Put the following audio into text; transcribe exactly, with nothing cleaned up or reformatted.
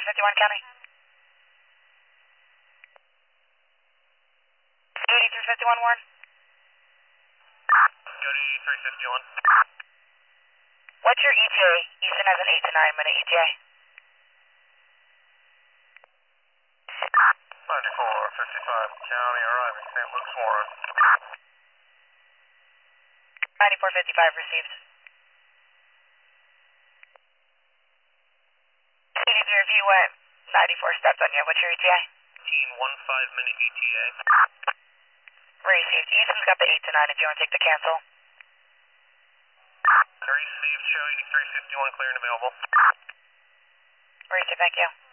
fifty-one County. Duty three fifty-one Warren. Duty three fifty-one. What's your E T A? Easton has an eight to nine minute E T A. ninety-four fifty-five County arriving Saint Luke's Warren. ninety-four fifty-five received. C D three, if you went ninety-four steps on you, what's your E T A? fifteen one five minute E T A. Received. Easton's got the eight to nine if you want to take the cancel. Received, show you three fifty-one clear and available. Received, thank you.